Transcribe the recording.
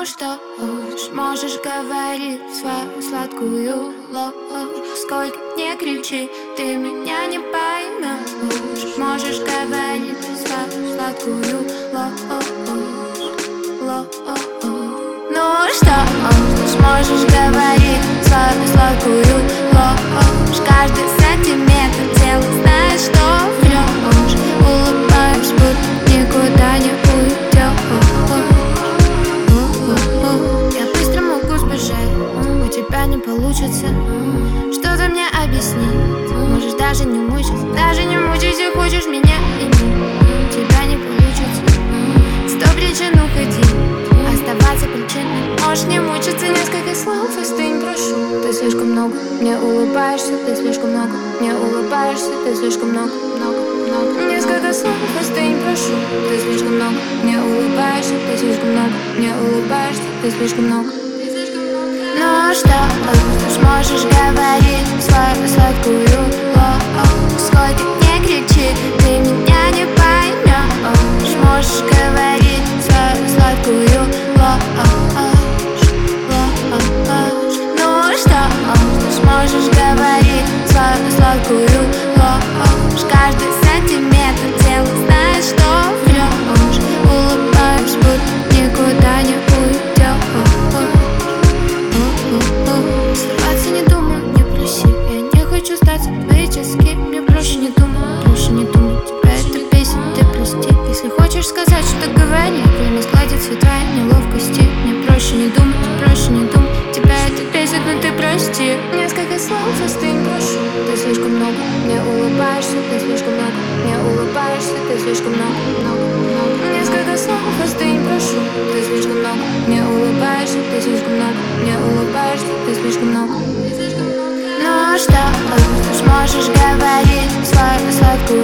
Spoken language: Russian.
Ну что ж, можешь говорить свою сладкую ложь. Сколько не кричи, ты меня не поймешь. Можешь говорить свою сладкую ложь. Ну что ж, можешь говорить свою сладкую ложь. Каждый сантиметр тела знает, что врешь. Улыбаюсь, будто никуда не уйдешь. Я быстро могу сбежать, у тебя не получится что-то мне объяснить. Можешь даже не мучайся, хочешь меня иметь. У тебя не получится 100 причин уходить, оставаться причиной. Можешь не мучиться, несколько слов остынь, прошу. Ты слишком много мне улыбаешься, ты слишком много мне улыбаешься, ты слишком много. Несколько слов остынь, прошу. Ты слишком много мне улыбаешься, ты слишком много мне улыбаешься, ты слишком много. Ну что ж, можешь говорить свою сладкую ложь. Сколько не кричи, ты меня не поймешь. Можешь говорить свою сладкую ложь. Ну что ж, можешь говорить свою сладкую ложь. Каждый сантиметр тела знает, что врешь. Улыбаюсь, будто никуда не уйдешь. Срываться не думаю, не проси. Я не хочу стать поэтически. Мне проще не думать, тебя это бесит, ты прости. Если хочешь сказать, что говори, время сгладит все твои неловкости. Мне проще не думать, тебя это бесит, но ты прости. Несколько слов остынь, прошу. Ты слишком много мне улыбаешься, ты слишком много мне улыбаешься, ты слишком много. Несколько слов остынь, прошу. Ты слишком много мне улыбаешься, ты слишком много мне улыбаешься, ты слишком много. Ну что ж, можешь говорить свою сладкую